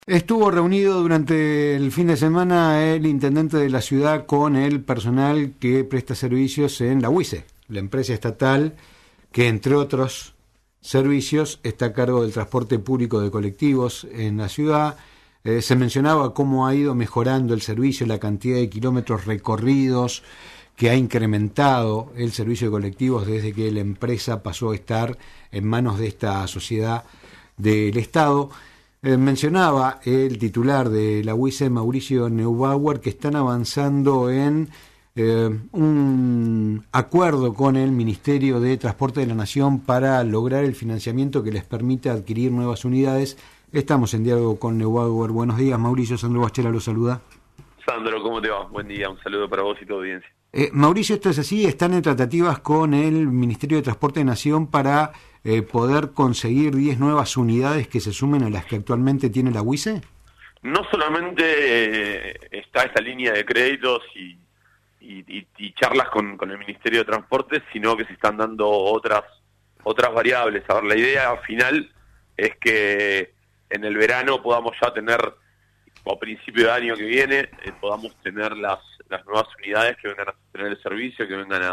Estuvo reunido durante el fin de semana el intendente de la ciudad con el personal que presta servicios en la UICE, la empresa estatal que, entre otros servicios, está a cargo del transporte público de colectivos en la ciudad. Se mencionaba cómo ha ido mejorando el servicio, la cantidad de kilómetros recorridos, que ha incrementado el servicio de colectivos desde que la empresa pasó a estar en manos de esta sociedad del Estado. Mencionaba el titular de la UICE, Mauricio Neubauer, que están avanzando en un acuerdo con el Ministerio de Transporte de la Nación para lograr el financiamiento que les permita adquirir nuevas unidades. Estamos en diálogo con Neubauer. Buenos días, Mauricio. Sandro Bachela lo saluda. Sandro, ¿cómo te va? Buen día, un saludo para vos y tu audiencia. Mauricio, esto es así, están en tratativas con el Ministerio de Transporte de Nación para poder conseguir 10 nuevas unidades que se sumen a las que actualmente tiene la UICE. No solamente está esta línea de créditos y charlas con el Ministerio de Transporte, sino que se están dando otras variables. A ver, la idea final es que en el verano podamos ya tener, o a principio de año que viene, podamos tener las nuevas unidades que vengan a tener el servicio, que vengan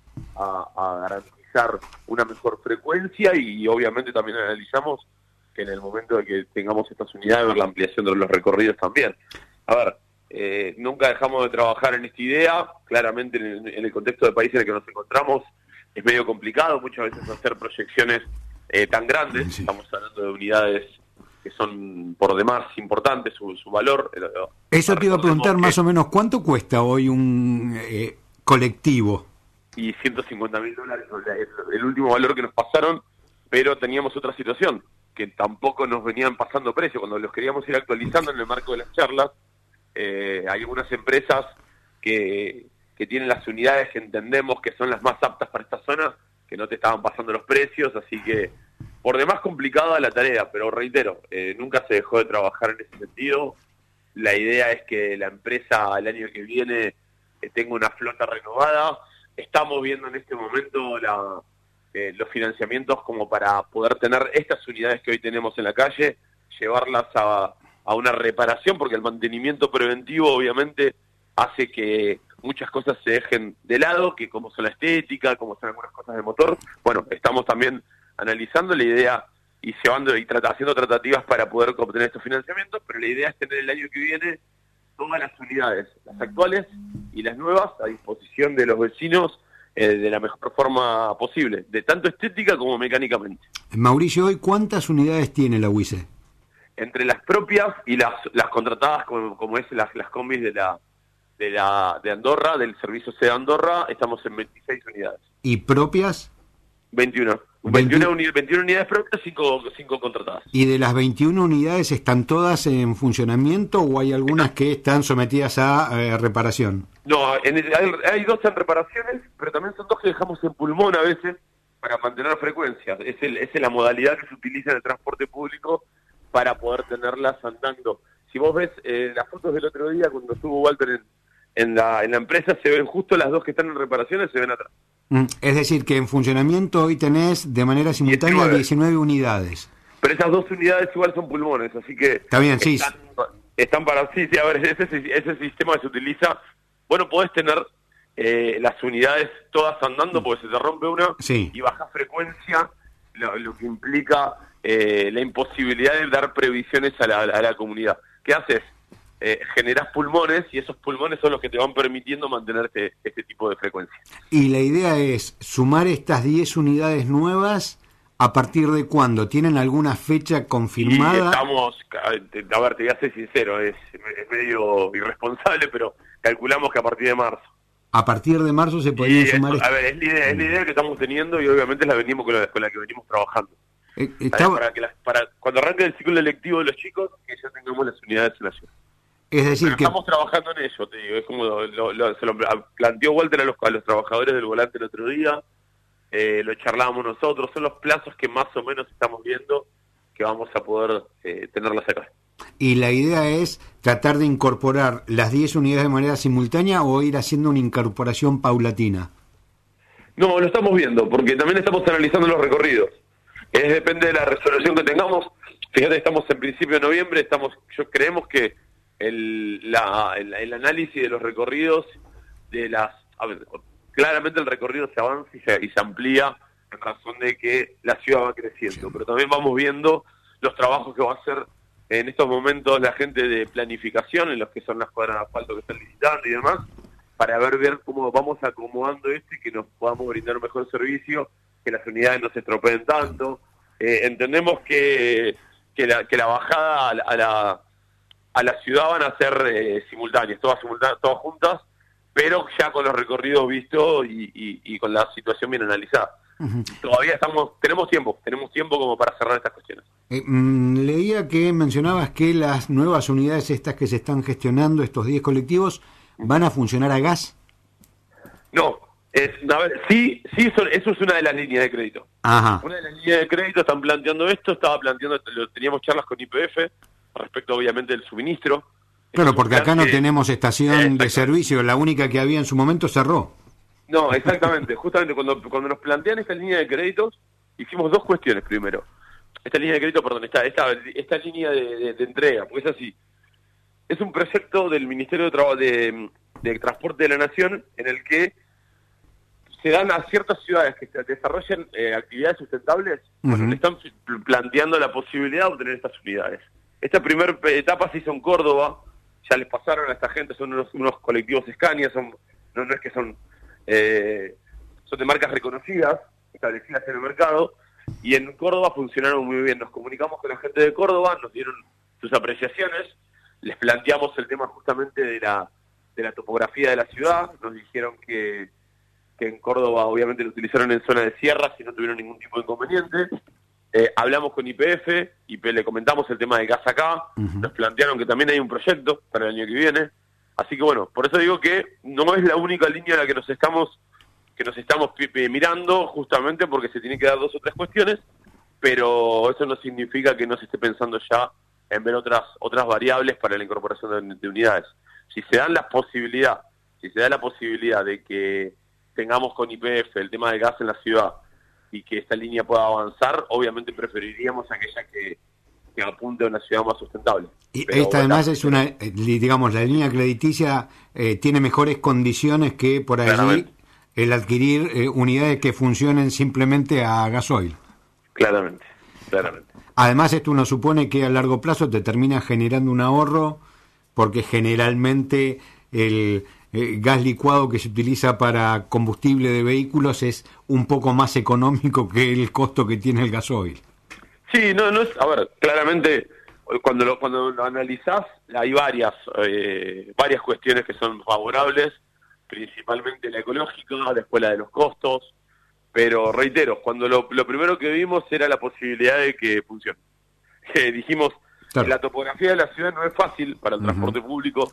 a garantizar una mejor frecuencia, y obviamente también analizamos que en el momento de que tengamos estas unidades, ver la ampliación de los recorridos también. A ver, nunca dejamos de trabajar en esta idea. Claramente en el contexto del país en el que nos encontramos es medio complicado muchas veces hacer proyecciones tan grandes. Sí. Estamos hablando de unidades que son por demás importantes, su valor. Eso te iba a preguntar más o menos, ¿cuánto cuesta hoy un colectivo? Y $150.000, el último valor que nos pasaron, pero teníamos otra situación, que tampoco nos venían pasando precios. Cuando los queríamos ir actualizando en el marco de las charlas, hay algunas empresas que tienen las unidades que entendemos que son las más aptas para esta zona, que no te estaban pasando los precios, así que por demás complicada la tarea, pero reitero, nunca se dejó de trabajar en ese sentido. La idea es que la empresa el año que viene tenga una flota renovada. Estamos viendo en este momento los financiamientos como para poder tener estas unidades que hoy tenemos en la calle, llevarlas a una reparación, porque el mantenimiento preventivo obviamente hace que muchas cosas se dejen de lado, que como son la estética, como son algunas cosas de motor. Bueno, estamos también analizando la idea y haciendo tratativas para poder obtener estos financiamientos, pero la idea es tener el año que viene todas las unidades, las actuales y las nuevas, a disposición de los vecinos de la mejor forma posible, de tanto estética como mecánicamente. Mauricio, ¿hoy cuántas unidades tiene la UICE? Entre las propias y las contratadas, como es las combis de Andorra, del servicio C de Andorra, estamos en 26 unidades. ¿Y propias? 21 unidades propias, 5 contratadas. ¿Y de las 21 unidades están todas en funcionamiento o hay algunas que están sometidas a reparación? No, hay 2 en reparaciones, pero también son 2 que dejamos en pulmón a veces para mantener frecuencias. Esa es la modalidad que se utiliza en el transporte público para poder tenerlas andando. Si vos ves las fotos del otro día cuando estuvo Walter en la empresa, se ven justo las 2 que están en reparaciones, se ven atrás. Es decir, que en funcionamiento hoy tenés de manera simultánea 19 unidades. Pero esas 2 unidades igual son pulmones, así que... Está bien, sí. Están para... Sí, a ver, ese sistema que se utiliza, bueno, podés tener las unidades todas andando porque se te rompe una, sí, y baja frecuencia, lo que implica la imposibilidad de dar previsiones a la comunidad. ¿Qué haces? Generás pulmones, y esos pulmones son los que te van permitiendo mantener este tipo de frecuencia. Y la idea es sumar estas 10 unidades nuevas, ¿a partir de cuándo? ¿Tienen alguna fecha confirmada? Y estamos, a ver, te voy a ser sincero, es medio irresponsable, pero calculamos que a partir de marzo. ¿A partir de marzo se podrían sumar? A ver, es la idea que estamos teniendo, y obviamente la venimos con la que venimos trabajando. Para cuando arranque el ciclo electivo de los chicos, que ya tengamos las unidades en la ciudad. Es decir, pero estamos trabajando en ello, te digo. Es como se lo planteó Walter a los trabajadores del volante el otro día, lo charlábamos nosotros. Son los plazos que más o menos estamos viendo que vamos a poder tenerlas acá. ¿Y la idea es tratar de incorporar las 10 unidades de manera simultánea o ir haciendo una incorporación paulatina? No, lo estamos viendo, porque también estamos analizando los recorridos. Depende de la resolución que tengamos. Fíjate, estamos en principio de noviembre, creemos que el análisis de los recorridos, claramente el recorrido se avanza y se amplía en razón de que la ciudad va creciendo, pero también vamos viendo los trabajos que va a hacer en estos momentos la gente de planificación, en los que son las cuadras de asfalto que están licitando y demás, para ver cómo vamos acomodando esto y que nos podamos brindar un mejor servicio, que las unidades no se estropeen tanto. Entendemos que la bajada a la ciudad van a ser simultáneas, todas juntas, pero ya con los recorridos vistos y con la situación bien analizada. Uh-huh. Todavía tenemos tiempo como para cerrar estas cuestiones. Leía que mencionabas que las nuevas unidades estas que se están gestionando, estos 10 colectivos, ¿van a funcionar a gas? No, eso es una de las líneas de crédito. Ajá. Una de las líneas de crédito están planteando esto, teníamos charlas con YPF respecto obviamente del suministro. Claro, porque acá no tenemos estación de servicio, la única que había en su momento cerró. No, exactamente. Justamente cuando nos plantean esta línea de créditos, hicimos dos cuestiones primero. Esta línea de crédito, esta línea de entrega, porque es así. Es un proyecto del Ministerio de Transporte de la Nación en el que se dan a ciertas ciudades que desarrollen actividades sustentables, uh-huh. Bueno, le están planteando la posibilidad de obtener estas unidades. Esta primera etapa se hizo en Córdoba, ya les pasaron a esta gente, son unos colectivos Scania, no es que son de marcas reconocidas, establecidas en el mercado, y en Córdoba funcionaron muy bien. Nos comunicamos con la gente de Córdoba, nos dieron sus apreciaciones, les planteamos el tema justamente de la topografía de la ciudad, nos dijeron que en Córdoba obviamente lo utilizaron en zona de sierras y no tuvieron ningún tipo de inconveniente. Hablamos con YPF, le comentamos el tema de gas acá, uh-huh. Nos plantearon que también hay un proyecto para el año que viene, así que bueno, por eso digo que no es la única línea en la que nos estamos mirando, justamente porque se tienen que dar 2 o 3 cuestiones, pero eso no significa que no se esté pensando ya en ver otras variables para la incorporación de unidades. Si se da la posibilidad de que tengamos con YPF el tema de gas en la ciudad y que esta línea pueda avanzar, obviamente preferiríamos aquella que apunte a una ciudad más sustentable. Y pero esta además es una, digamos, la línea crediticia tiene mejores condiciones que por allí claramente el adquirir unidades que funcionen simplemente a gasoil. Claramente. Además, esto uno supone que a largo plazo te termina generando un ahorro, porque generalmente el gas licuado que se utiliza para combustible de vehículos es un poco más económico que el costo que tiene el gasoil. Sí, no es, a ver, claramente cuando lo analizás hay varias cuestiones que son favorables, principalmente la ecológica, después la de los costos, pero reitero, cuando lo primero que vimos era la posibilidad de que funcione. Dijimos, claro, la topografía de la ciudad no es fácil para el transporte público,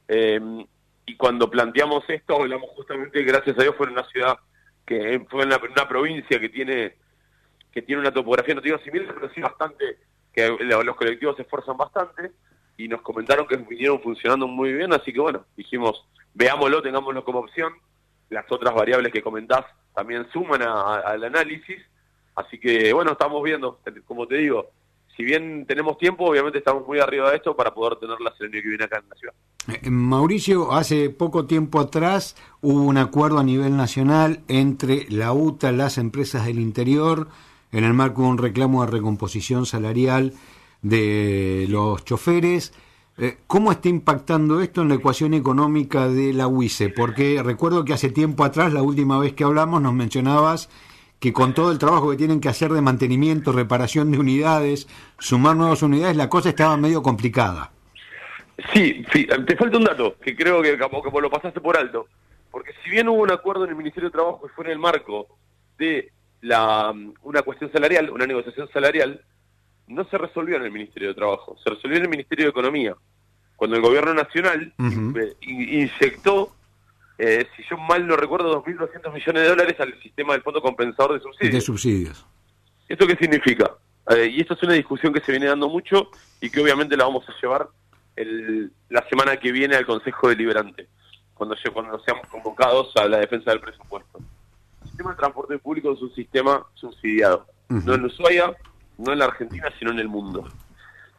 y cuando planteamos esto, hablamos justamente, gracias a Dios, fue en una ciudad que fue en una provincia que tiene una topografía, no te digo similar, pero sí bastante, que los colectivos se esfuerzan bastante, y nos comentaron que vinieron funcionando muy bien, así que bueno, dijimos, veámoslo, tengámoslo como opción. Las otras variables que comentás también suman al análisis, así que bueno, estamos viendo, como te digo, si bien tenemos tiempo, obviamente estamos muy arriba de esto para poder tenerlas el año que viene acá en la ciudad. Mauricio, hace poco tiempo atrás hubo un acuerdo a nivel nacional entre la UTA, las empresas del interior, en el marco de un reclamo de recomposición salarial de los choferes. ¿Cómo está impactando esto en la ecuación económica de la UICE? Porque recuerdo que hace tiempo atrás, la última vez que hablamos, nos mencionabas que con todo el trabajo que tienen que hacer de mantenimiento, reparación de unidades, sumar nuevas unidades, la cosa estaba medio complicada. Sí, te falta un dato, que creo que como lo pasaste por alto, porque si bien hubo un acuerdo en el Ministerio de Trabajo y fue en el marco de una cuestión salarial, una negociación salarial, no se resolvió en el Ministerio de Trabajo, se resolvió en el Ministerio de Economía, cuando el Gobierno Nacional inyectó, si yo mal no recuerdo, $2.200 millones al sistema del Fondo Compensador de Subsidios. ¿Esto qué significa? Y esto es una discusión que se viene dando mucho y que obviamente la vamos a llevar la semana que viene al Consejo Deliberante, cuando seamos convocados a la defensa del presupuesto. El sistema de transporte público es un sistema subsidiado, no en Ushuaia, no en la Argentina, sino en el mundo.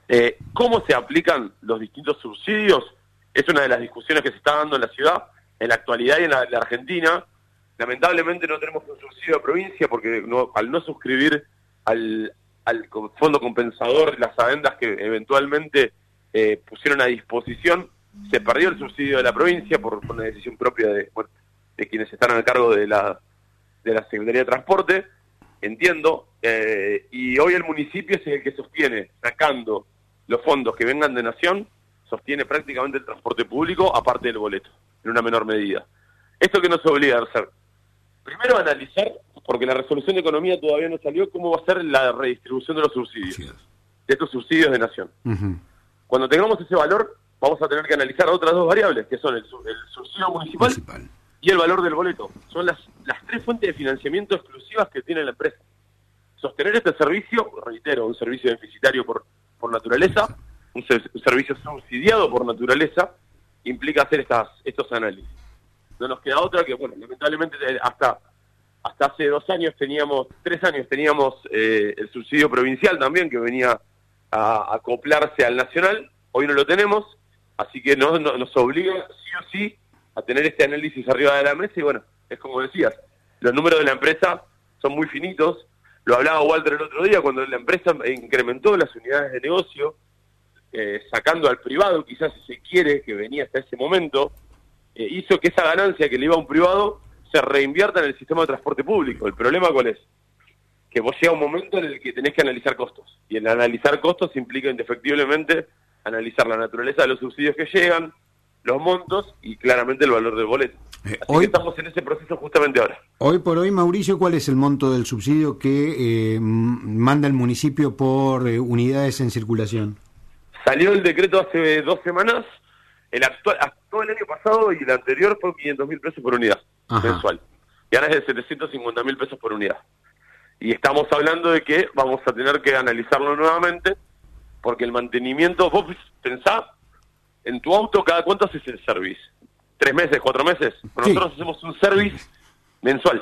¿Cómo se aplican los distintos subsidios? Es una de las discusiones que se está dando en la ciudad, en la actualidad y en la Argentina. Lamentablemente no tenemos un subsidio de provincia porque al no suscribir al fondo compensador, las adendas que eventualmente pusieron a disposición, se perdió el subsidio de la provincia por una decisión propia de quienes están a cargo de la Secretaría de Transporte, entiendo, y hoy el municipio es el que sostiene, sacando los fondos que vengan de Nación, sostiene prácticamente el transporte público, aparte del boleto, en una menor medida. ¿Esto que nos obliga a hacer? Primero a analizar, porque la resolución de economía todavía no salió, cómo va a ser la redistribución de los subsidios, de estos subsidios de Nación. Cuando tengamos ese valor, vamos a tener que analizar otras dos variables, que son el subsidio municipal y el valor del boleto. Son las tres fuentes de financiamiento exclusivas que tiene la empresa. Sostener este servicio, reitero, un servicio deficitario por naturaleza, un servicio subsidiado por naturaleza, implica hacer estos análisis. No nos queda otra que, bueno, lamentablemente hasta hace 3 años teníamos el subsidio provincial también, que venía a acoplarse al nacional. Hoy no lo tenemos, así que nos obliga sí o sí a tener este análisis arriba de la mesa. Y bueno, es como decías, los números de la empresa son muy finitos. Lo hablaba Walter el otro día, cuando la empresa incrementó las unidades de negocio, sacando al privado, quizás si se quiere, que venía hasta ese momento, hizo que esa ganancia que le iba a un privado se reinvierta en el sistema de transporte público. ¿El problema cuál es? Que vos llega un momento en el que tenés que analizar costos, y el analizar costos implica indefectiblemente analizar la naturaleza de los subsidios que llegan, los montos y claramente el valor del boleto. Así que estamos en ese proceso justamente ahora. Hoy por hoy, Mauricio, ¿cuál es el monto del subsidio que manda el municipio por unidades en circulación? Salió el decreto hace 2 semanas. Todo el año pasado y el anterior fue 500.000 pesos por unidad mensual. Y ahora es de 750.000 pesos por unidad. Y estamos hablando de que vamos a tener que analizarlo nuevamente, porque el mantenimiento, vos pensá, en tu auto, ¿cada cuánto haces el service? 3 meses, 4 meses. Nosotros hacemos un service mensual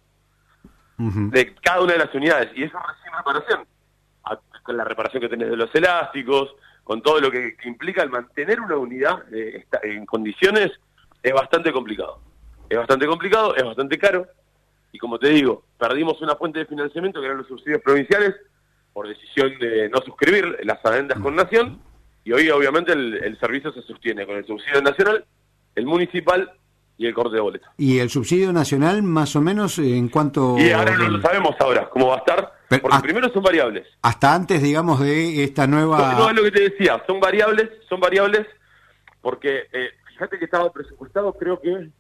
de cada una de las unidades, y eso es recién reparación. Con la reparación que tenés de los elásticos, con todo lo que implica el mantener una unidad en condiciones, es bastante complicado. Es bastante caro, y como te digo, perdimos una fuente de financiamiento que eran los subsidios provinciales por decisión de no suscribir las adendas con Nación, y hoy obviamente el servicio se sostiene con el subsidio nacional, el municipal y el corte de boleto. ¿Y el subsidio nacional más o menos en cuánto? Y ahora no lo sabemos cómo va a estar, porque primero son variables. Hasta antes, digamos, de esta nueva... No es lo que te decía, son variables, porque fíjate que estaba presupuestado, creo que...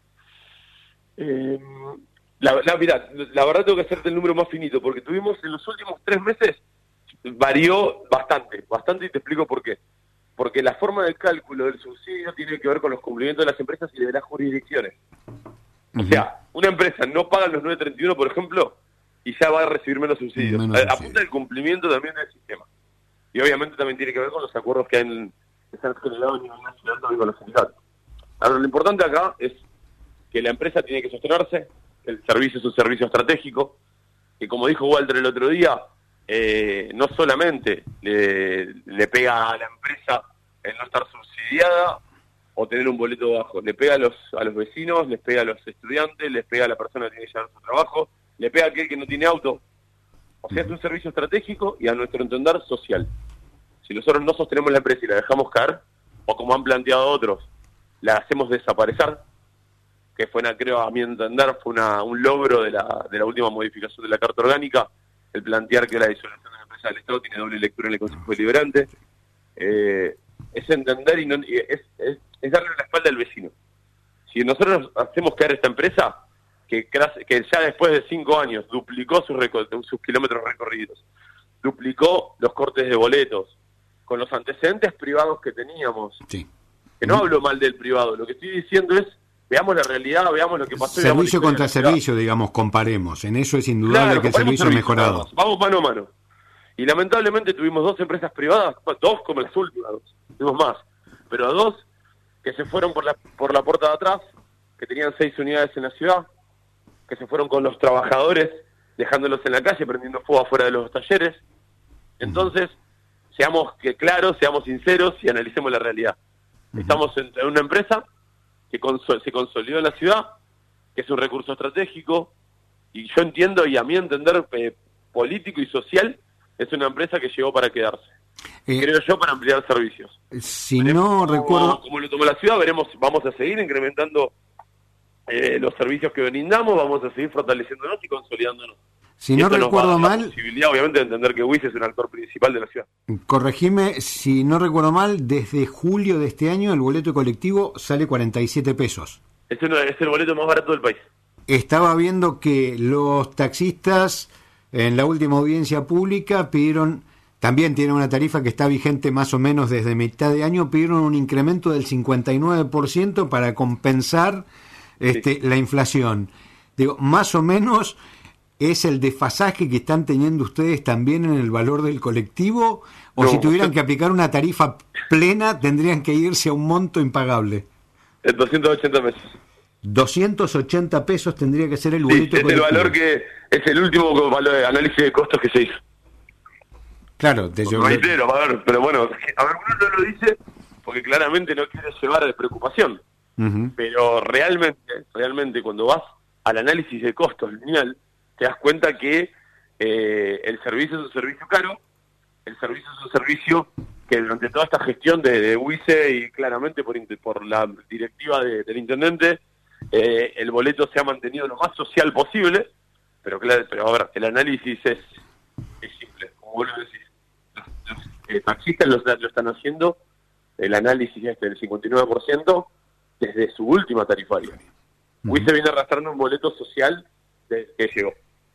Mirá, la verdad tengo que hacerte el número más finito, porque tuvimos en los últimos 3 meses, varió bastante, y te explico por qué. Porque la forma del cálculo del subsidio tiene que ver con los cumplimientos de las empresas y de las jurisdicciones. O sea, una empresa no paga los 931, por ejemplo, y ya va a recibir menos subsidios. Apunta el cumplimiento también del sistema. Y obviamente también tiene que ver con los acuerdos que se han generado a nivel nacional también con los sindicatos. Ahora, lo importante acá es que la empresa tiene que sostenerse, el servicio es un servicio estratégico, que como dijo Walter el otro día, no solamente le pega a la empresa el no estar subsidiada o tener un boleto bajo, le pega a los vecinos, les pega a los estudiantes, les pega a la persona que tiene que llevar su trabajo, le pega a aquel que no tiene auto. O sea, es un servicio estratégico y a nuestro entender social. Si nosotros no sostenemos la empresa y la dejamos caer, o como han planteado otros, la hacemos desaparecer, que creo a mi entender, fue un logro de la última modificación de la Carta Orgánica, el plantear que la disolución de la empresa del Estado tiene doble lectura en el Consejo Deliberante. Es entender es darle la espalda al vecino. Si nosotros hacemos caer esta empresa, que ya después de 5 años duplicó sus kilómetros recorridos, duplicó los cortes de boletos, con los antecedentes privados que teníamos, que no hablo mal del privado, lo que estoy diciendo es, veamos la realidad, veamos lo que pasó. Servicio contra servicio, digamos, comparemos. En eso es indudable que el servicio ha mejorado. Vamos mano a mano. Y lamentablemente tuvimos 2 empresas privadas, 2 como las últimas, tuvimos más, pero 2 que se fueron por la puerta de atrás, que tenían 6 unidades en la ciudad, que se fueron con los trabajadores, dejándolos en la calle, prendiendo fuego afuera de los talleres. Entonces, seamos claros, seamos sinceros y analicemos la realidad. Estamos en una empresa que se consolidó en la ciudad, que es un recurso estratégico, y yo entiendo, y a mi entender político y social, es una empresa que llegó para quedarse. Creo yo, para ampliar servicios. Si no recuerdo... Como lo tomó la ciudad, vamos a seguir incrementando los servicios que brindamos, vamos a seguir fortaleciéndonos y consolidándonos. Si no recuerdo mal... La posibilidad, obviamente, de entender que WIS es un actor principal de la ciudad. Corregime, si no recuerdo mal, desde julio de este año el boleto colectivo sale 47 pesos. Es el boleto más barato del país. Estaba viendo que los taxistas en la última audiencia pública pidieron, también tienen una tarifa que está vigente más o menos desde mitad de año, pidieron un incremento del 59% para compensar la inflación. Digo, más o menos es el desfasaje que están teniendo ustedes también en el valor del colectivo, o no, si tuvieran que aplicar una tarifa plena tendrían que irse a un monto impagable. 280 pesos. 280 pesos tendría que ser el boleto colectivo. Es el valor que es el último valor de análisis de costos que se hizo. Claro, reitero, a ver, pero bueno, a ver, uno no lo dice porque claramente no quiere llevar de preocupación. Pero realmente cuando vas al análisis de costos lineal, te das cuenta que el servicio es un servicio caro, el servicio es un servicio que durante toda esta gestión de WICE y claramente por la directiva del intendente, el boleto se ha mantenido lo más social posible, pero a ver, el análisis es simple, como vos lo decís. Los taxistas lo están haciendo, el análisis del 59%, desde su última tarifaria. WICE viene arrastrando un boleto social desde que llegó.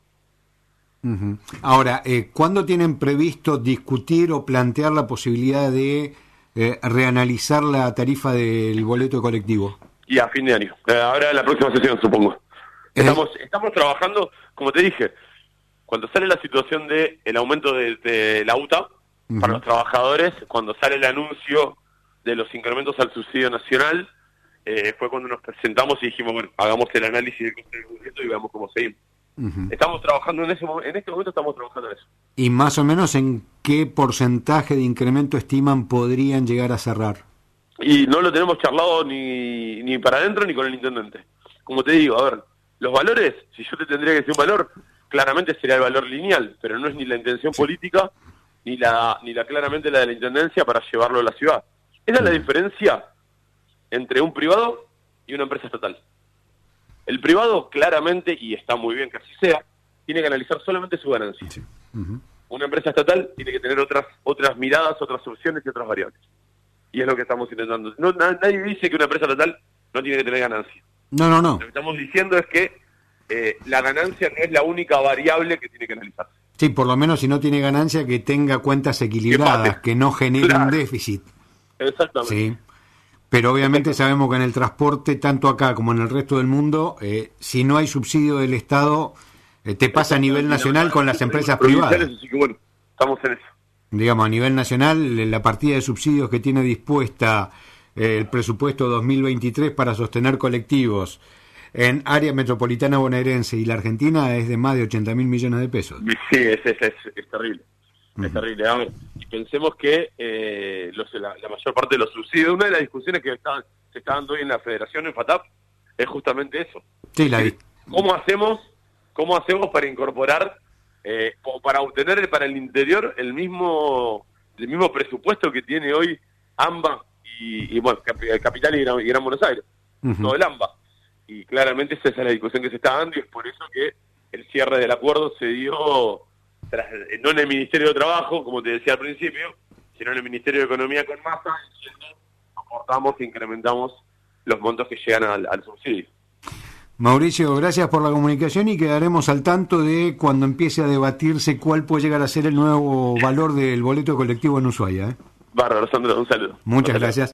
Ahora, ¿cuándo tienen previsto discutir o plantear la posibilidad de reanalizar la tarifa del boleto colectivo? Y a fin de año. Ahora la próxima sesión, supongo. Estamos trabajando, como te dije, cuando sale la situación de el aumento de la UTA para los trabajadores, cuando sale el anuncio de los incrementos al subsidio nacional, fue cuando nos presentamos y dijimos, bueno, hagamos el análisis del costo del boleto y veamos cómo seguimos. Estamos trabajando en este momento estamos trabajando en eso. ¿Y más o menos en qué porcentaje de incremento estiman podrían llegar a cerrar? Y no lo tenemos charlado ni para adentro ni con el intendente. Como te digo, a ver, los valores, si yo te tendría que decir un valor, claramente sería el valor lineal, pero no es ni la intención política ni claramente la de la intendencia para llevarlo a la ciudad. Esa es la diferencia entre un privado y una empresa estatal. El privado, claramente, y está muy bien que así sea, tiene que analizar solamente su ganancia. Sí. Una empresa estatal tiene que tener otras miradas, otras opciones y otras variables. Y es lo que estamos intentando. Nadie dice que una empresa estatal no tiene que tener ganancia. No. Lo que estamos diciendo es que la ganancia no es la única variable que tiene que analizarse. Sí, por lo menos si no tiene ganancia, que tenga cuentas equilibradas, que no genere un déficit. Exactamente. Sí. Pero obviamente sabemos que en el transporte, tanto acá como en el resto del mundo, si no hay subsidio del Estado, te pasa a nivel nacional con las empresas privadas. Así que bueno, estamos en eso. Digamos, a nivel nacional, la partida de subsidios que tiene dispuesta el presupuesto 2023 para sostener colectivos en área metropolitana bonaerense y la Argentina es de más de 80.000 millones de pesos. Sí, es terrible. Es terrible. A ver, y pensemos que la mayor parte de los subsidios, una de las discusiones que se está dando hoy en la Federación, en FATAP, es justamente eso. Sí, ¿Cómo hacemos para incorporar, para obtener para el interior el mismo presupuesto que tiene hoy AMBA y bueno, Capital y Gran Buenos Aires, todo el AMBA? Y claramente esa es la discusión que se está dando y es por eso que el cierre del acuerdo se dio no en el Ministerio de Trabajo, como te decía al principio, sino en el Ministerio de Economía con Massa, diciendo aportamos e incrementamos los montos que llegan al subsidio. Mauricio, gracias por la comunicación y quedaremos al tanto de cuando empiece a debatirse cuál puede llegar a ser el nuevo valor del boleto colectivo en Ushuaia. Bárbaro, Sandro, un saludo. Muchas gracias.